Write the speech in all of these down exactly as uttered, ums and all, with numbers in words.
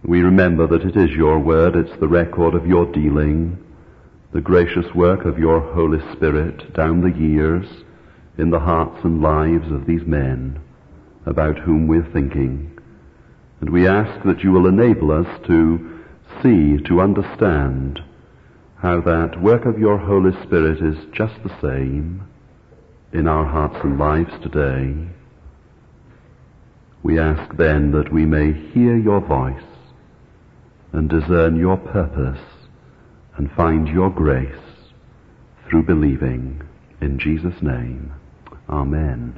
We remember that it is your word, it's the record of your dealing, the gracious work of your Holy Spirit down the years in the hearts and lives of these men about whom we're thinking. And we ask that you will enable us to see, to understand how that work of your Holy Spirit is just the same in our hearts and lives today. We ask then that we may hear your voice and discern your purpose and find your grace through believing. In Jesus' name, amen.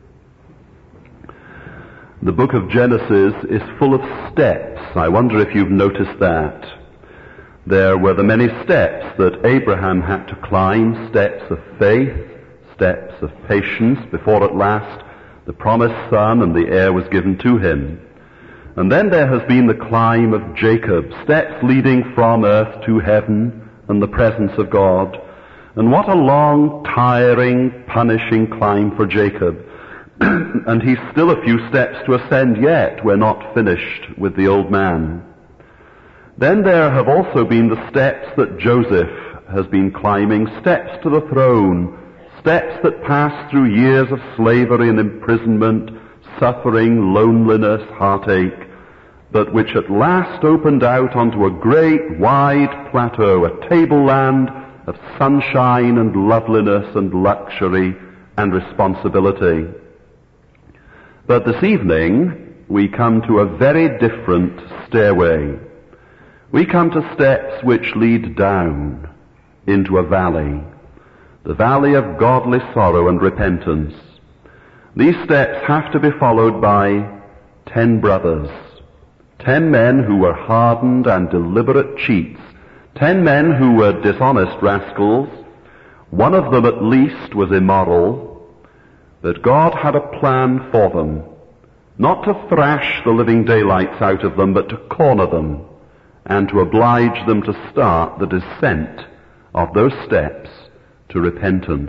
The book of Genesis is full of steps. I wonder if you've noticed that. There were the many steps that Abraham had to climb, steps of faith, steps of patience, before at last the promised son and the heir was given to him. And then there has been the climb of Jacob, steps leading from earth to heaven and the presence of God. And what a long, tiring, punishing climb for Jacob. And he's still a few steps to ascend yet. We're not finished with the old man. Then there have also been the steps that Joseph has been climbing, steps to the throne, steps that pass through years of slavery and imprisonment, suffering, loneliness, heartache, but which at last opened out onto a great wide plateau, a tableland of sunshine and loveliness and luxury and responsibility. But this evening we come to a very different stairway. We come to steps which lead down into a valley, the valley of godly sorrow and repentance. These steps have to be followed by ten brothers, ten men who were hardened and deliberate cheats, ten men who were dishonest rascals. One of them at least was immoral, but God had a plan for them, not to thrash the living daylights out of them, but to corner them and to oblige them to start the descent of those steps to repentance.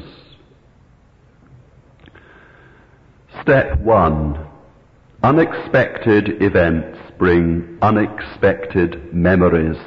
Step one. Unexpected events bring unexpected memories.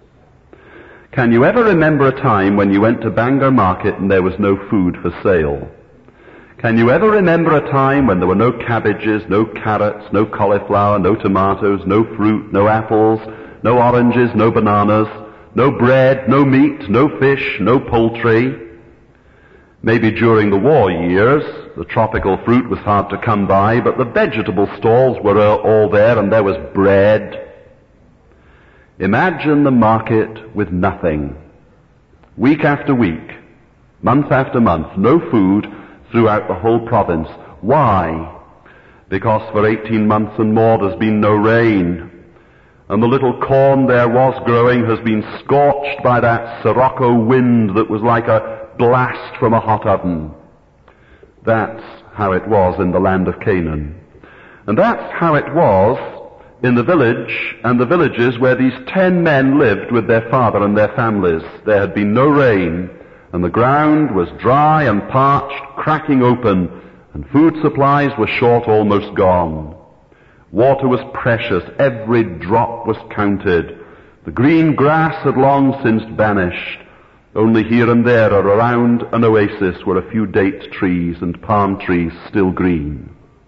Can you ever remember a time when you went to Bangor Market and there was no food for sale? Can you ever remember a time when there were no cabbages, no carrots, no cauliflower, no tomatoes, no fruit, no apples, no oranges, no bananas, no bread, no meat, no fish, no poultry? Maybe during the war years, the tropical fruit was hard to come by, but the vegetable stalls were all there and there was bread. Imagine the market with nothing. Week after week, month after month, no food throughout the whole province. Why? Because for eighteen months and more there's been no rain. And the little corn there was growing has been scorched by that sirocco wind that was like a blast from a hot oven. That's how it was in the land of Canaan. And that's how it was in the village and the villages where these ten men lived with their father and their families. There had been no rain, and the ground was dry and parched, cracking open, and food supplies were short, almost gone. Water was precious, every drop was counted. The green grass had long since vanished. Only here and there around an oasis were a few date trees and palm trees still green.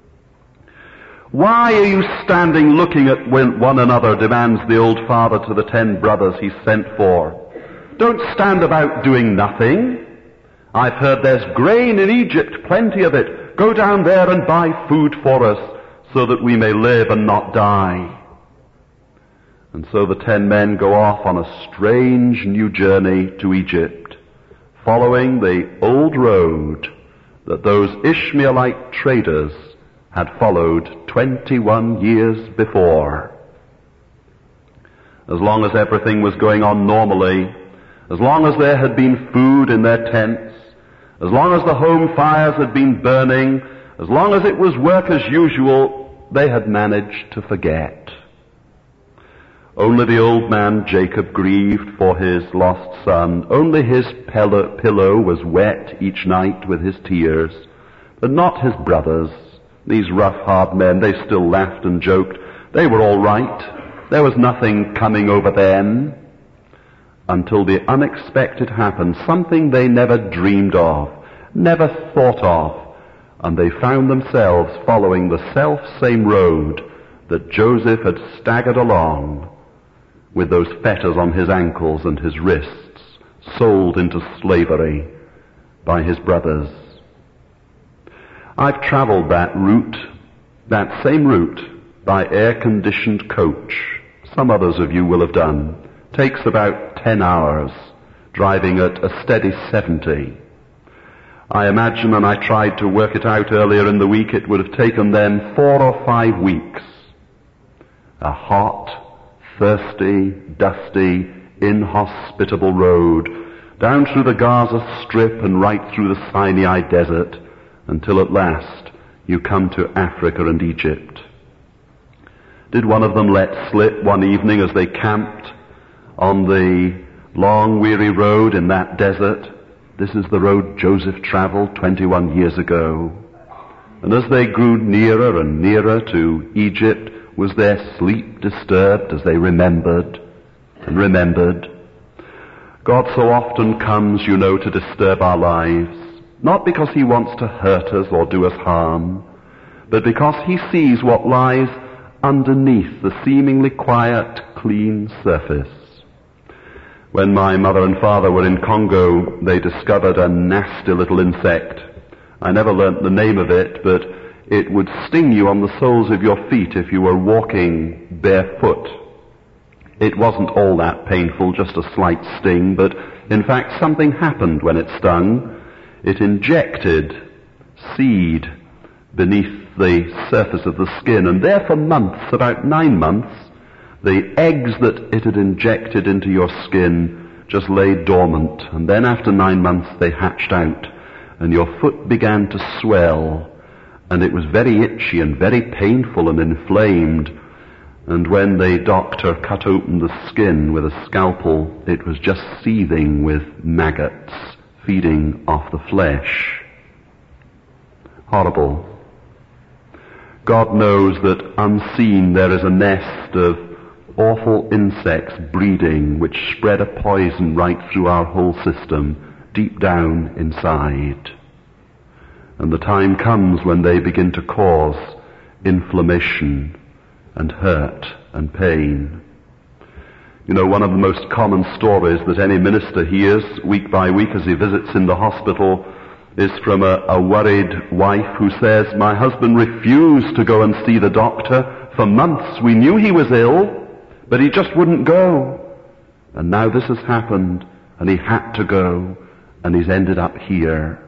Why are you standing looking at one another, demands the old father to the ten brothers he sent for. Don't stand about doing nothing. I've heard there's grain in Egypt, plenty of it. Go down there and buy food for us, so that we may live and not die. And so the ten men go off on a strange new journey to Egypt, following the old road that those Ishmaelite traders had followed twenty-one years before. As long as everything was going on normally, as long as there had been food in their tents, as long as the home fires had been burning, as long as it was work as usual, they had managed to forget. Only the old man Jacob grieved for his lost son. Only his pillow was wet each night with his tears, but not his brothers. These rough, hard men, they still laughed and joked. They were all right. There was nothing coming over them until the unexpected happened, something they never dreamed of, never thought of, and they found themselves following the self-same road that Joseph had staggered along with those fetters on his ankles and his wrists, sold into slavery by his brothers. I've traveled that route, that same route, by air-conditioned coach. Some others of you will have done. Takes about ten hours, driving at a steady seventy. I imagine, and I tried to work it out earlier in the week, it would have taken them four or five weeks. A hot, thirsty, dusty, inhospitable road, down through the Gaza Strip and right through the Sinai Desert, until at last you come to Africa and Egypt. Did one of them let slip one evening as they camped on the long, weary road in that desert? This is the road Joseph traveled twenty-one years ago. And as they grew nearer and nearer to Egypt, was their sleep disturbed as they remembered and remembered? God so often comes, you know, to disturb our lives, not because he wants to hurt us or do us harm, but because he sees what lies underneath the seemingly quiet, clean surface. When my mother and father were in Congo, they discovered a nasty little insect. I never learnt the name of it, but it would sting you on the soles of your feet if you were walking barefoot. It wasn't all that painful, just a slight sting, but in fact something happened when it stung. It injected seed beneath the surface of the skin, and there for months, about nine months, the eggs that it had injected into your skin just lay dormant, and then after nine months they hatched out, and your foot began to swell, and it was very itchy and very painful and inflamed, and when the doctor cut open the skin with a scalpel, it was just seething with maggots feeding off the flesh. Horrible. God knows that unseen there is a nest of awful insects breeding which spread a poison right through our whole system, deep down inside. And the time comes when they begin to cause inflammation and hurt and pain. You know, one of the most common stories that any minister hears week by week as he visits in the hospital is from a, a worried wife who says, "My husband refused to go and see the doctor. For months we knew he was ill, but he just wouldn't go. And now this has happened, and he had to go, and he's ended up here."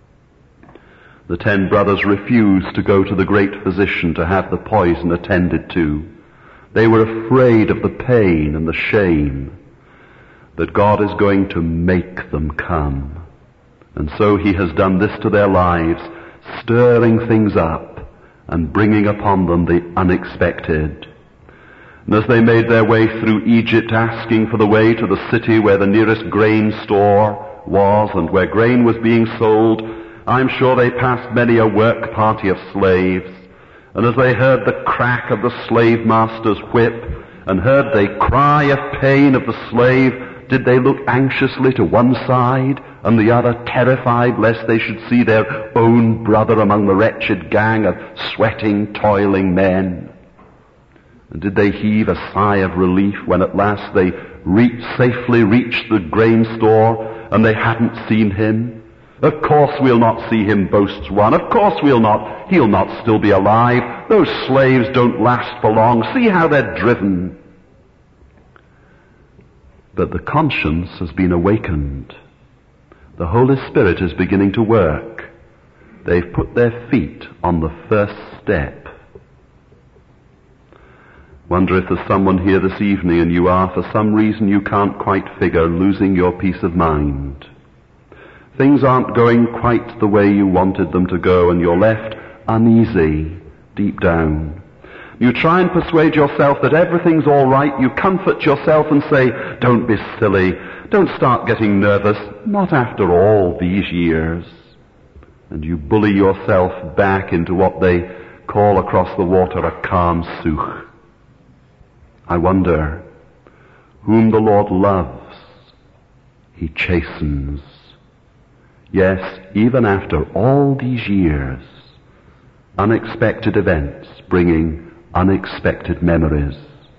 The ten brothers refused to go to the great physician to have the poison attended to. They were afraid of the pain and the shame that God is going to make them come. And so he has done this to their lives, stirring things up and bringing upon them the unexpected. And as they made their way through Egypt, asking for the way to the city where the nearest grain store was and where grain was being sold, I'm sure they passed many a work party of slaves. And as they heard the crack of the slave master's whip and heard the cry of pain of the slave, did they look anxiously to one side and the other, terrified lest they should see their own brother among the wretched gang of sweating, toiling men? And did they heave a sigh of relief when at last they reached, safely reached the grain store and they hadn't seen him? "Of course we'll not see him," boasts one. "Of course we'll not. He'll not still be alive. Those slaves don't last for long. See how they're driven." But the conscience has been awakened. The Holy Spirit is beginning to work. They've put their feet on the first step. Wonder if there's someone here this evening and you are, for some reason you can't quite figure, losing your peace of mind. Things aren't going quite the way you wanted them to go, and you're left uneasy deep down. You try and persuade yourself that everything's all right. You comfort yourself and say, "Don't be silly. Don't start getting nervous. Not after all these years." And you bully yourself back into what they call across the water a calm souk. I wonder, whom the Lord loves, he chastens. Yes, even after all these years, unexpected events bringing unexpected memories.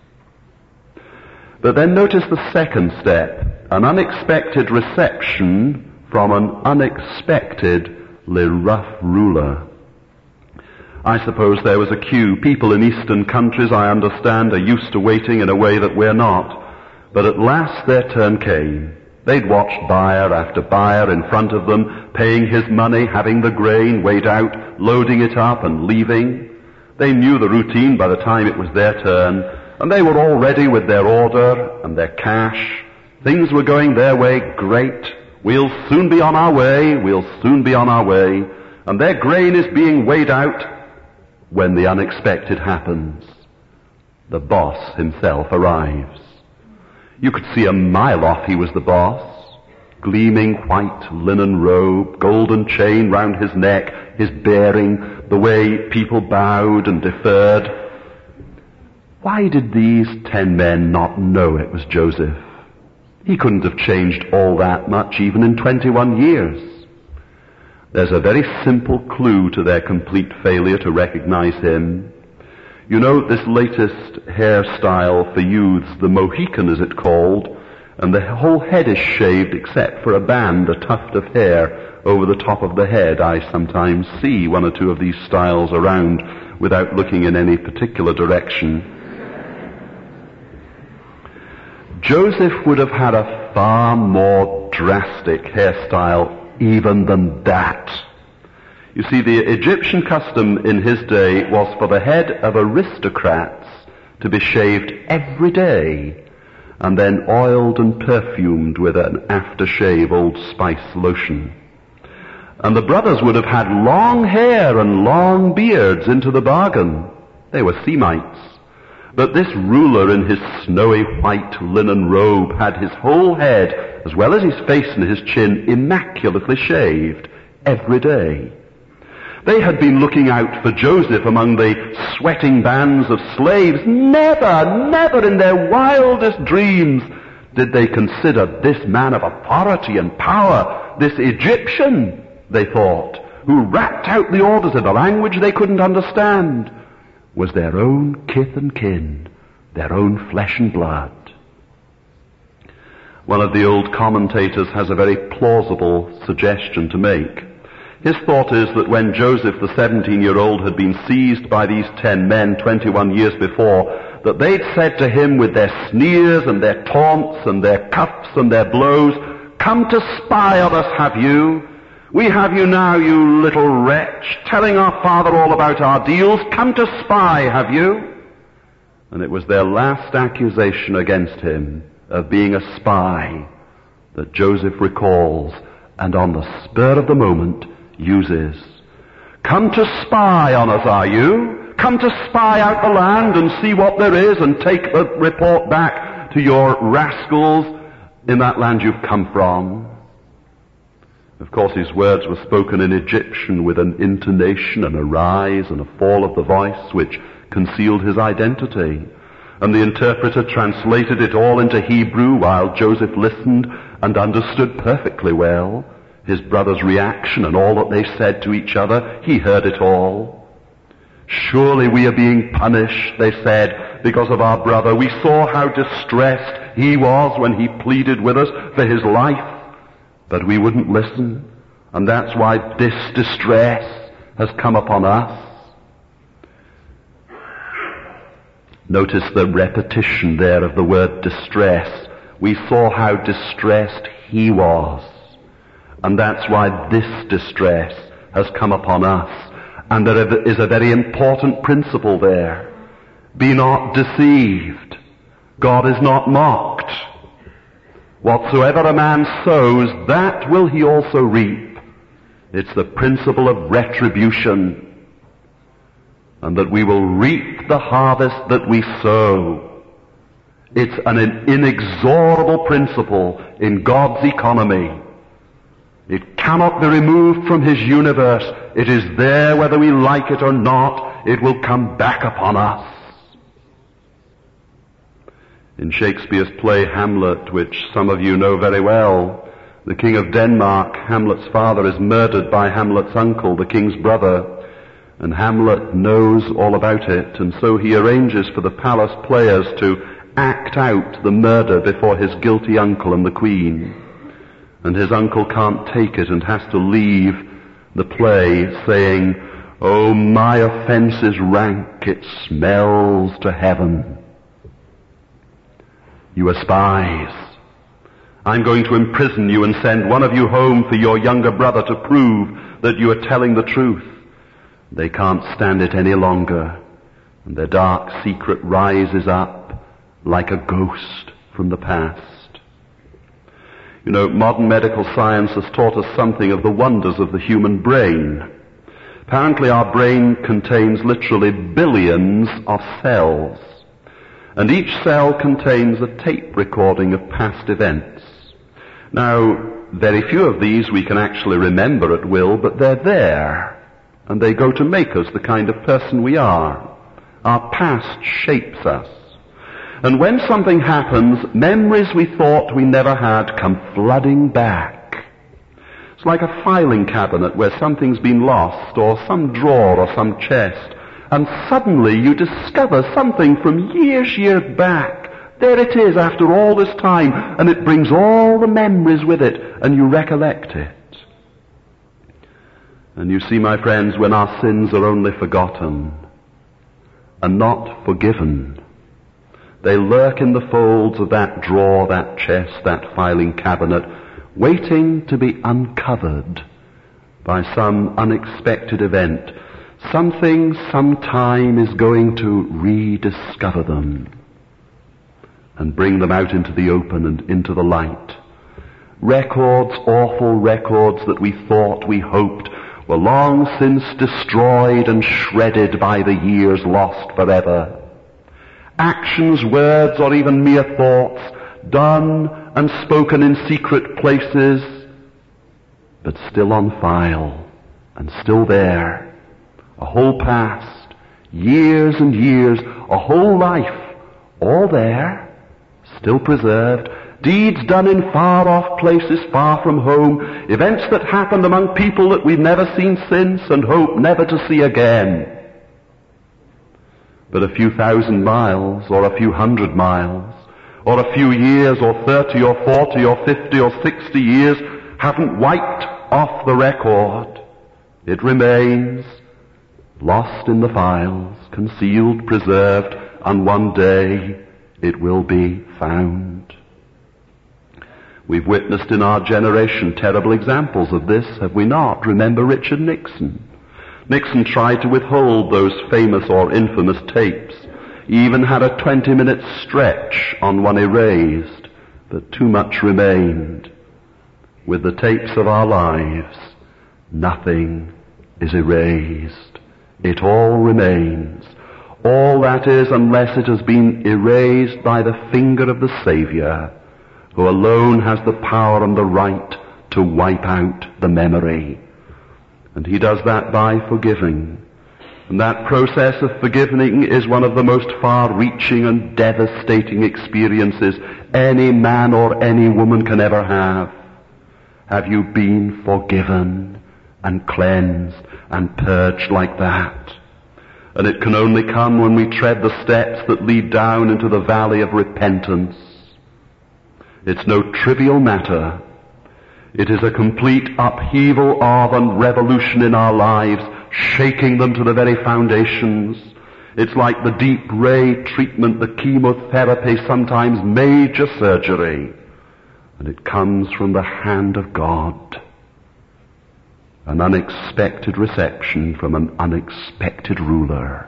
But then notice the second step, an unexpected reception from an unexpectedly rough ruler. I suppose there was a queue. People in eastern countries, I understand, are used to waiting in a way that we're not. But at last their turn came. They'd watched buyer after buyer in front of them, paying his money, having the grain weighed out, loading it up and leaving. They knew the routine by the time it was their turn, and they were all ready with their order and their cash. Things were going their way great. We'll soon be on our way, we'll soon be on our way. And their grain is being weighed out when the unexpected happens. The boss himself arrives. You could see a mile off he was the boss. Gleaming white linen robe, golden chain round his neck, his bearing, the way people bowed and deferred. Why did these ten men not know it was Joseph? He couldn't have changed all that much even in twenty-one years. There's a very simple clue to their complete failure to recognize him. You know, this latest hairstyle for youths, the Mohican is it called, and the whole head is shaved except for a band, a tuft of hair over the top of the head. I sometimes see one or two of these styles around without looking in any particular direction. Joseph would have had a far more drastic hairstyle even than that. You see, the Egyptian custom in his day was for the head of aristocrats to be shaved every day and then oiled and perfumed with an aftershave Old Spice lotion. And the brothers would have had long hair and long beards into the bargain. They were Semites. But this ruler in his snowy white linen robe had his whole head, as well as his face and his chin, immaculately shaved every day. They had been looking out for Joseph among the sweating bands of slaves. Never, never in their wildest dreams did they consider this man of authority and power, this Egyptian, they thought, who rapped out the orders in a language they couldn't understand, was their own kith and kin, their own flesh and blood. One of the old commentators has a very plausible suggestion to make. His thought is that when Joseph, the seventeen-year-old, had been seized by these ten men twenty-one years before, that they'd said to him with their sneers and their taunts and their cuffs and their blows, "Come to spy on us, have you? We have you now, you little wretch, telling our father all about our deals. Come to spy, have you?" And it was their last accusation against him of being a spy that Joseph recalls and on the spur of the moment uses. "Come to spy on us, are you? Come to spy out the land and see what there is and take the report back to your rascals in that land you've come from." Of course, his words were spoken in Egyptian with an intonation and a rise and a fall of the voice which concealed his identity. And the interpreter translated it all into Hebrew while Joseph listened and understood perfectly well his brother's reaction and all that they said to each other. He heard it all. "Surely we are being punished," they said, "because of our brother. We saw how distressed he was when he pleaded with us for his life. But we wouldn't listen, and that's why this distress has come upon us." Notice the repetition there of the word distress. We saw how distressed he was, and that's why this distress has come upon us. And there is a very important principle there. Be not deceived. God is not mocked. Whatsoever a man sows, that will he also reap. It's the principle of retribution. And that we will reap the harvest that we sow. It's an inexorable principle in God's economy. It cannot be removed from his universe. It is there whether we like it or not. It will come back upon us. In Shakespeare's play Hamlet, which some of you know very well, the King of Denmark, Hamlet's father, is murdered by Hamlet's uncle, the king's brother, and Hamlet knows all about it, and so he arranges for the palace players to act out the murder before his guilty uncle and the queen. And his uncle can't take it and has to leave the play saying, "Oh, my offense is rank, it smells to heaven. You are spies. I'm going to imprison you and send one of you home for your younger brother to prove that you are telling the truth." They can't stand it any longer, and their dark secret rises up like a ghost from the past. You know, modern medical science has taught us something of the wonders of the human brain. Apparently our brain contains literally billions of cells, and each cell contains a tape recording of past events. Now, very few of these we can actually remember at will, but they're there, and they go to make us the kind of person we are. Our past shapes us. And when something happens, memories we thought we never had come flooding back. It's like a filing cabinet where something's been lost, or some drawer or some chest, and suddenly you discover something from years, years back. There it is after all this time, and it brings all the memories with it, and you recollect it. And you see, my friends, when our sins are only forgotten and not forgiven, they lurk in the folds of that drawer, that chest, that filing cabinet, waiting to be uncovered by some unexpected event. Something, sometime is going to rediscover them and bring them out into the open and into the light. Records, awful records that we thought, we hoped, were long since destroyed and shredded by the years lost forever. Actions, words, or even mere thoughts, done and spoken in secret places, but still on file and still there. A whole past, years and years, a whole life, all there, still preserved. Deeds done in far-off places, far from home, events that happened among people that we've never seen since and hope never to see again. But a few thousand miles, or a few hundred miles, or a few years, or thirty, or forty, or fifty, or sixty years haven't wiped off the record. It remains, lost in the files, concealed, preserved, and one day it will be found. We've witnessed in our generation terrible examples of this, have we not? Remember Richard Nixon. Nixon tried to withhold those famous or infamous tapes. He even had a twenty-minute stretch on one erased, but too much remained. With the tapes of our lives, nothing is erased. It all remains. All that is, unless it has been erased by the finger of the Savior, who alone has the power and the right to wipe out the memory. And he does that by forgiving. And that process of forgiving is one of the most far-reaching and devastating experiences any man or any woman can ever have. Have you been forgiven and cleansed and purged like that? And it can only come when we tread the steps that lead down into the valley of repentance. It's no trivial matter. It is a complete upheaval of and revolution in our lives, shaking them to the very foundations. It's like the deep ray treatment, the chemotherapy, sometimes major surgery. And it comes from the hand of God. An unexpected reception from an unexpected ruler.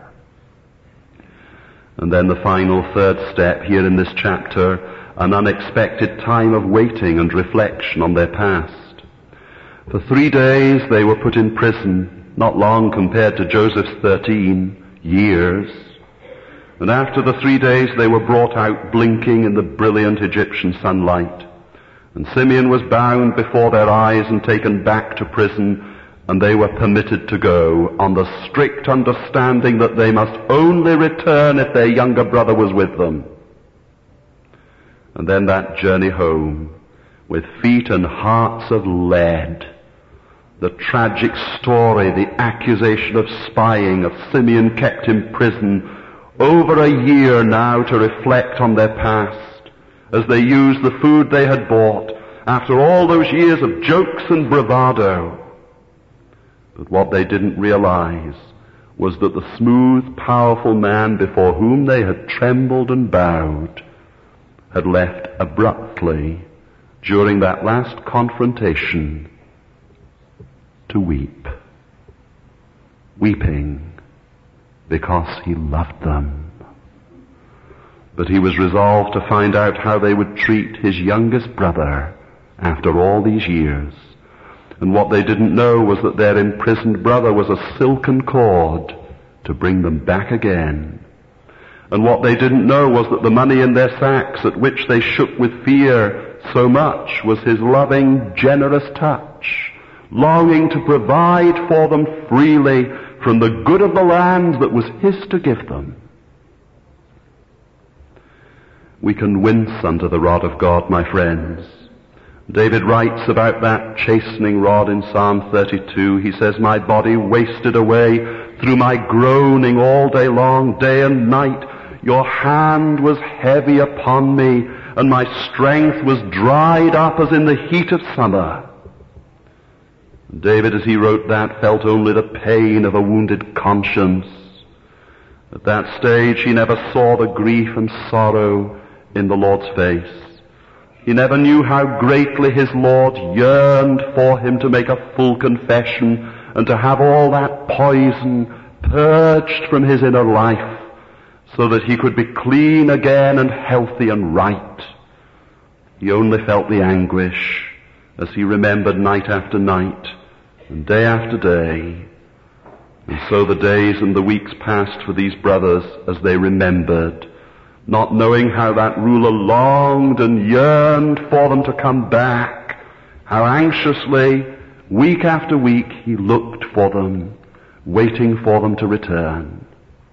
And then the final third step here in this chapter, an unexpected time of waiting and reflection on their past. For three days they were put in prison, not long compared to Joseph's thirteen years. And after the three days they were brought out blinking in the brilliant Egyptian sunlight. And Simeon was bound before their eyes and taken back to prison, and they were permitted to go on the strict understanding that they must only return if their younger brother was with them. And then that journey home, with feet and hearts of lead. The tragic story, the accusation of spying, of Simeon kept in prison over a year now to reflect on their past, as they used the food they had bought after all those years of jokes and bravado. But what they didn't realize was that the smooth, powerful man before whom they had trembled and bowed had left abruptly during that last confrontation to weep, weeping because he loved them. But he was resolved to find out how they would treat his youngest brother after all these years. And what they didn't know was that their imprisoned brother was a silken cord to bring them back again. And what they didn't know was that the money in their sacks, at which they shook with fear so much, was his loving, generous touch, longing to provide for them freely from the good of the land that was his to give them. We can wince under the rod of God, my friends. David writes about that chastening rod in Psalm thirty-two. He says, "My body wasted away through my groaning all day long, day and night. Your hand was heavy upon me, and my strength was dried up as in the heat of summer." David, as he wrote that, felt only the pain of a wounded conscience. At that stage, he never saw the grief and sorrow in the Lord's face. He never knew how greatly his Lord yearned for him to make a full confession and to have all that poison purged from his inner life so that he could be clean again and healthy and right. He only felt the anguish as he remembered night after night and day after day. And so the days and the weeks passed for these brothers as they remembered, not knowing how that ruler longed and yearned for them to come back, how anxiously, week after week, he looked for them, waiting for them to return.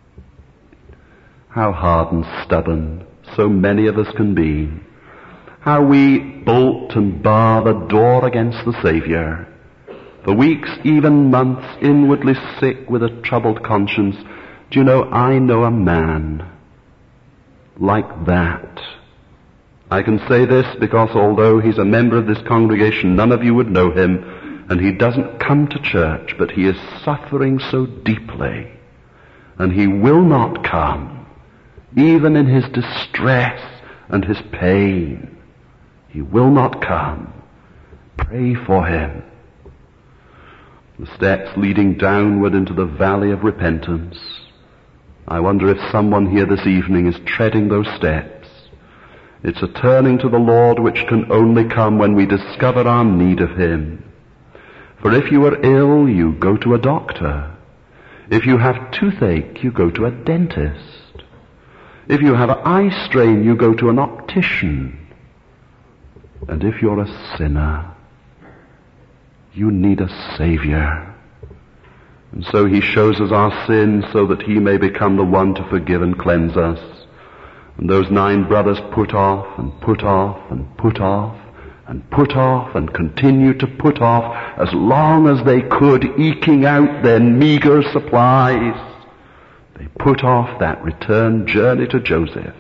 How hard and stubborn so many of us can be. How we bolt and bar the door against the Savior. For weeks, even months, inwardly sick with a troubled conscience. Do you know, I know a man like that. I can say this because although he's a member of this congregation, none of you would know him, and he doesn't come to church, but he is suffering so deeply, and he will not come, even in his distress and his pain. He will not come. Pray for him. The steps leading downward into the valley of repentance. I wonder if someone here this evening is treading those steps. It's a turning to the Lord which can only come when we discover our need of him. For if you are ill, you go to a doctor. If you have toothache, you go to a dentist. If you have an eye strain, you go to an optician. And if you're a sinner, you need a Savior. And so he shows us our sins so that he may become the one to forgive and cleanse us. And those nine brothers put off and put off and put off and put off and continued to put off as long as they could, eking out their meager supplies. They put off that return journey to Joseph.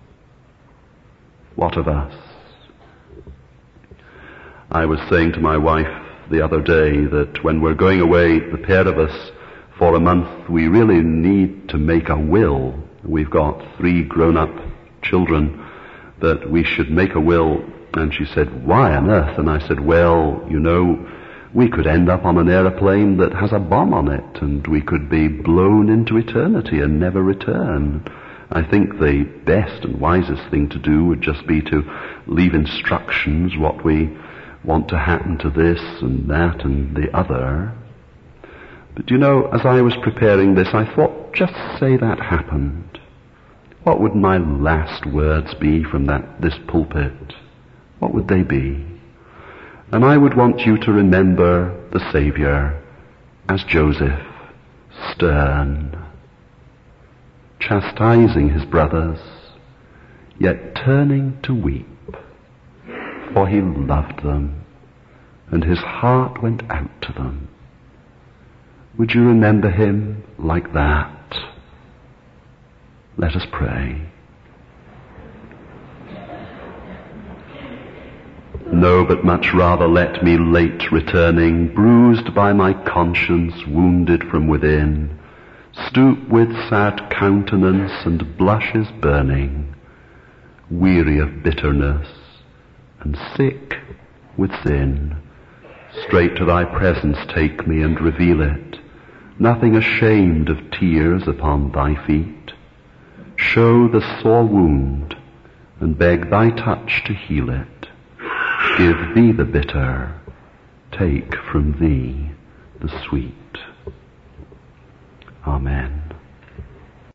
What of us? I was saying to my wife the other day that when we're going away, the pair of us, for a month, we really need to make a will. We've got three grown-up children, that we should make a will. And she said, why on earth? And I said, well, you know, we could end up on an aeroplane that has a bomb on it, and we could be blown into eternity and never return. I think the best and wisest thing to do would just be to leave instructions what we want to happen to this and that and the other. But you know, as I was preparing this, I thought, just say that happened. What would my last words be from that this pulpit? What would they be? And I would want you to remember the Savior as Joseph, stern, chastising his brothers, yet turning to weep. for he loved them, and his heart went out to them. Would you remember him like that? Let us pray. No, but much rather let me late returning, bruised by my conscience, wounded from within, stoop with sad countenance and blushes burning, weary of bitterness and sick with sin. Straight to thy presence take me and reveal it, nothing ashamed of tears upon thy feet. Show the sore wound and beg thy touch to heal it. Give thee the bitter, take from thee the sweet. Amen.